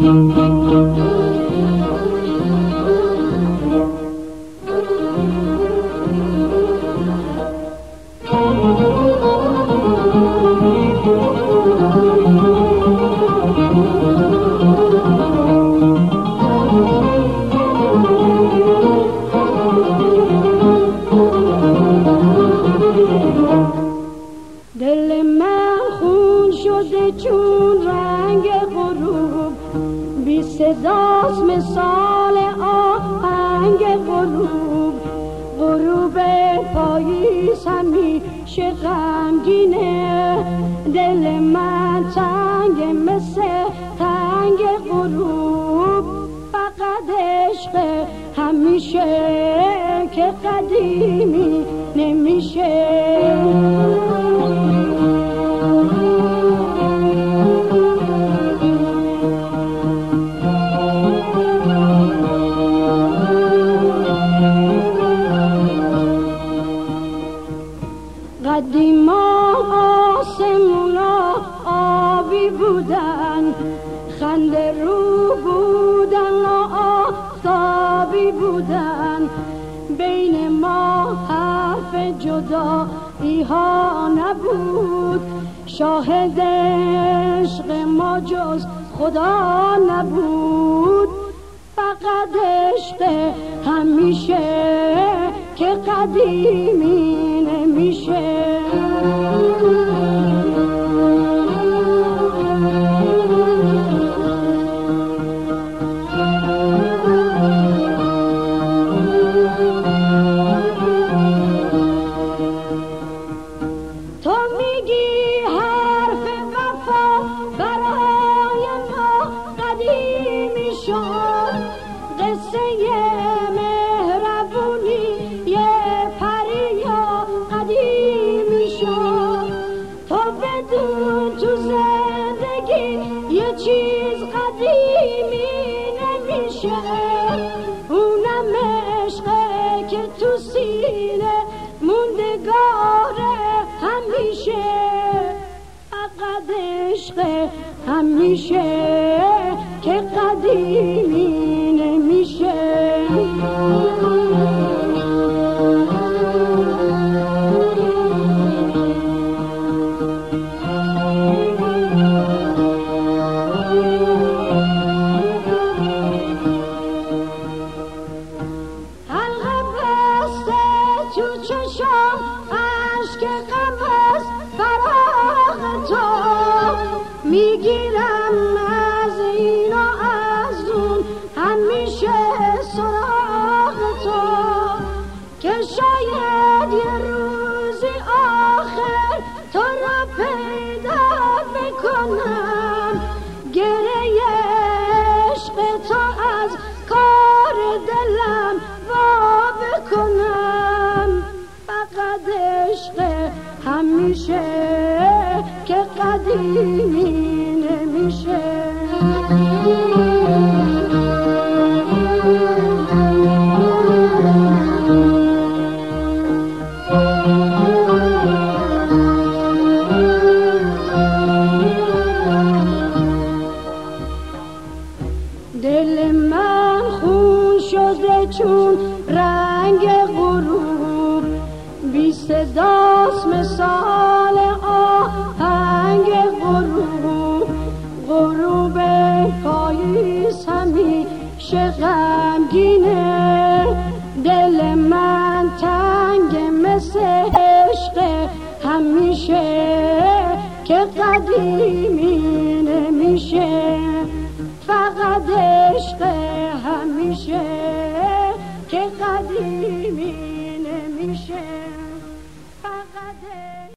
دل من خون شده چون رنگ غروب، بی صداست مثال آهنگ غروب. غروب پاییز همیشه غمگینه، دل من تنگ مثل تنگ غروب. فقط عشق همیشه که قدیمی نمیشه. قدیما آسمونا آبی بودن، خنده رو بودن و آفتابی بودن. بین ما حرف جدایی ها نبود، شاهد عشق ما جز خدا نبود. فقط عشق همیشه که قدیمی نمیشه. تو میگی حرف وفا برای ما قدیمی شد، قصه مهربونی یه پریا قدیمی شد. تو بدون تو زندگی یه چیز قدیمی نمیشه، اونم عشقه که تو سینه موندگاره همیشه. فقط عشق همیشه که قدیمی نمیشه. حلقه بسته تو چشم عشق غم است فراق تو، میگیرم از این و از اون همیشه سراغ تو، که شاید یه روزی آخر تو را پیدا بکنم. گریه عشق تو از کار دلم وا بکنم. فقط عشق همیشه که قدیمی نمیشه. دل من خون شده چون رنگ غروب، بی صداست مثال آهنگ غروب. غروب پاییز همیشه غمگینه، دل من تنگ مثل عشق همیشه که قدیمی نمیشه. فقط عشق همیشه که قدیمی